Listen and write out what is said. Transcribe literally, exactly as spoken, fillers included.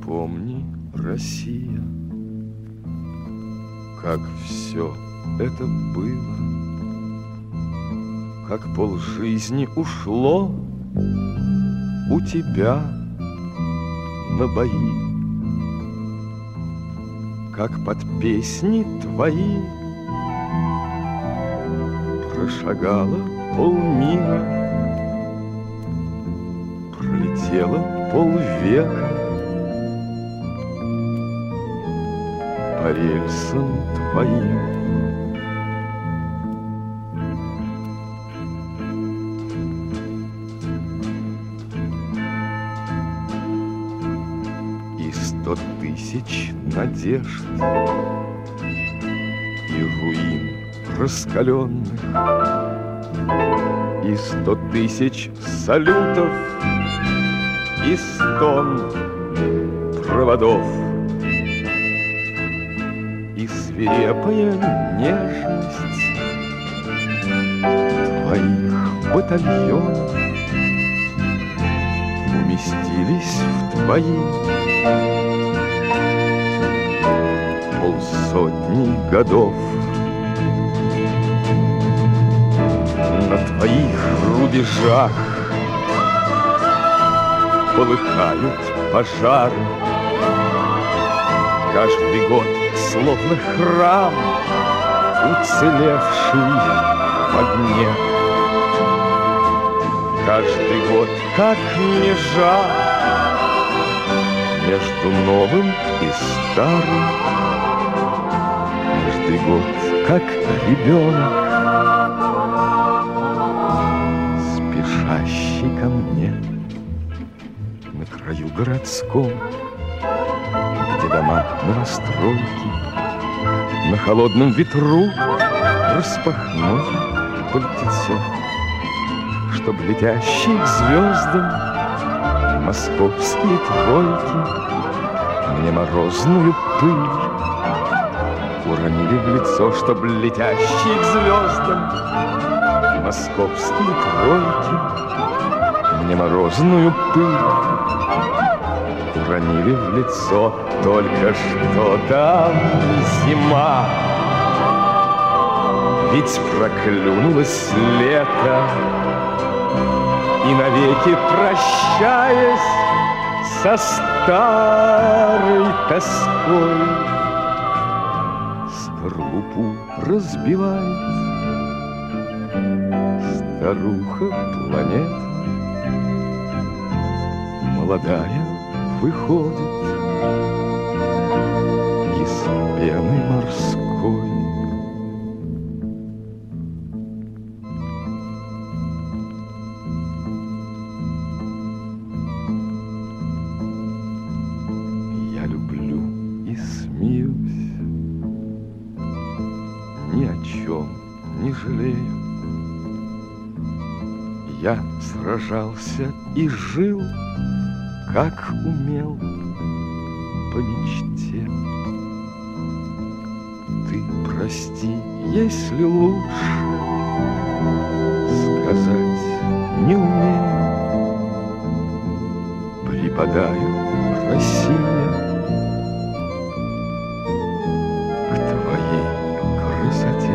Вспомни, Россия, как все это было, как полжизни ушло у тебя на бои, как под песни твои прошагала полмира, пролетела полвека по рельсам твоим. И сто тысяч надежд и руин раскаленных, и сто тысяч салютов, и стон проводов, и свирепая нежность твоих батальонов уместились в твои полсотни годов. На твоих рубежах полыхают пожары, каждый год словно храм, уцелевший в огне. Каждый год как межа между новым и старым. Каждый год как ребенок, спешащий ко мне на краю городском, где дома новостройки на холодном ветру распахнули пальтецо, чтоб летящие к звездам московские тройки мне морозную пыль уронили в лицо, чтоб летящие к звездам московские тройки мне морозную пыль уронили в лицо. Только что там зима, ведь проклюнулось лето, и навеки прощаясь со старой тоской, скорлупу разбивает старуха планет. Молодая выходит из пены морской. Я люблю и смеюсь, ни о чем не жалею. Я сражался и жил, как умел, по мечте. Ты прости, если лучше сказать не умею. Припадаю, Россия, к твоей красоте.